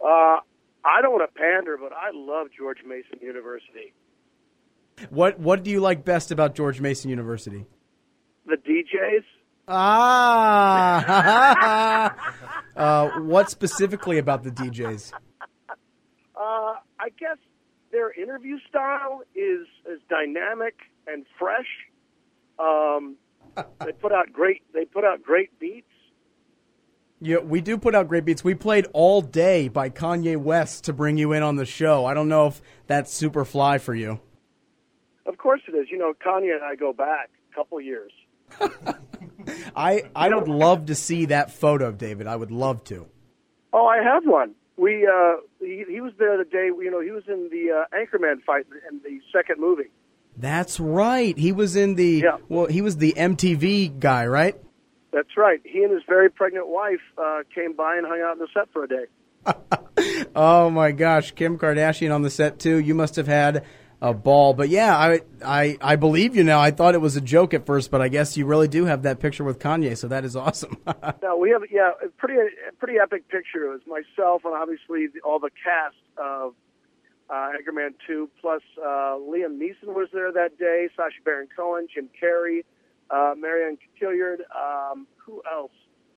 I don't want to pander, but I love George Mason University. What do you like best about George Mason University? The DJs. What specifically about the DJs? I guess their interview style is dynamic and fresh. They put out great beats. Yeah, we do put out great beats. We played All Day by Kanye West to bring you in on the show. I don't know if that's super fly for you. Of course it is. You know, Kanye and I go back a couple years. I would love to see that photo, David. I would love to. Oh, I have one. He was there the day, he was in the Anchorman fight in the second movie. That's right. He was in the, he was the MTV guy, right? That's right. He and his very pregnant wife came by and hung out on the set for a day. Oh, my gosh. Kim Kardashian on the set, too. You must have had a ball. But, yeah, I believe you now. I thought it was a joke at first, but I guess you really do have that picture with Kanye, so that is awesome. No, we have, a pretty epic picture. It was myself and obviously all the cast of Anchorman 2, plus Liam Neeson was there that day, Sacha Baron Cohen, Jim Carrey, Marianne Cotillard, who else?